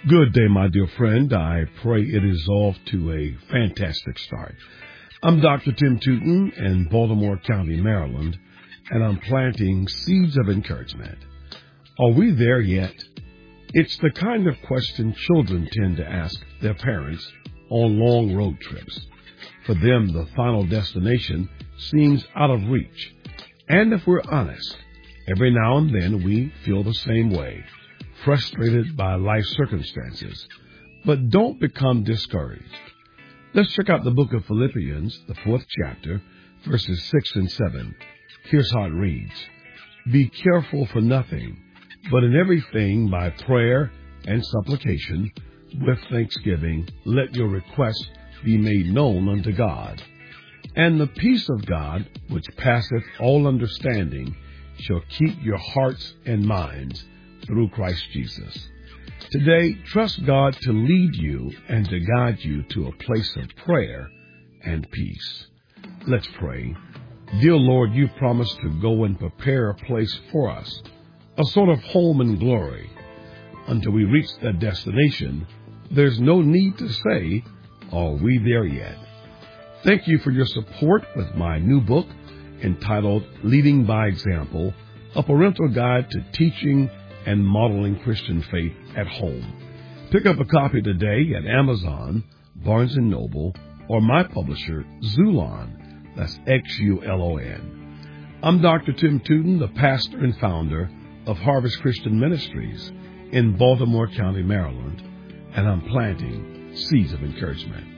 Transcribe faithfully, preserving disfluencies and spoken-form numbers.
Good day, my dear friend. I pray it is off to a fantastic start. I'm Doctor Tim Tootin in Baltimore County, Maryland, and I'm planting seeds of encouragement. Are we there yet? It's the kind of question children tend to ask their parents on long road trips. For them, the final destination seems out of reach. And if we're honest, every now and then we feel the same way, frustrated by life circumstances. But don't become discouraged. Let's check out the book of Philippians, the fourth chapter, verses six and seven. Here's how it reads. Be careful for nothing, but in everything by prayer and supplication, with thanksgiving, let your requests be made known unto God. And the peace of God, which passeth all understanding, shall keep your hearts and minds through Christ Jesus. Today, trust God to lead you and to guide you to a place of prayer and peace. Let's pray. Dear Lord, you promised to go and prepare a place for us, a sort of home and glory. Until we reach that destination, there's no need to say, are we there yet? Thank you for your support with my new book entitled Leading by Example, a parental guide to teaching and modeling Christian faith at home. Pick up a copy today at Amazon, Barnes and Noble, or my publisher, Xulon. That's X U L O N. I'm Doctor Tim Tootin, the pastor and founder of Harvest Christian Ministries in Baltimore County, Maryland, and I'm planting seeds of encouragement.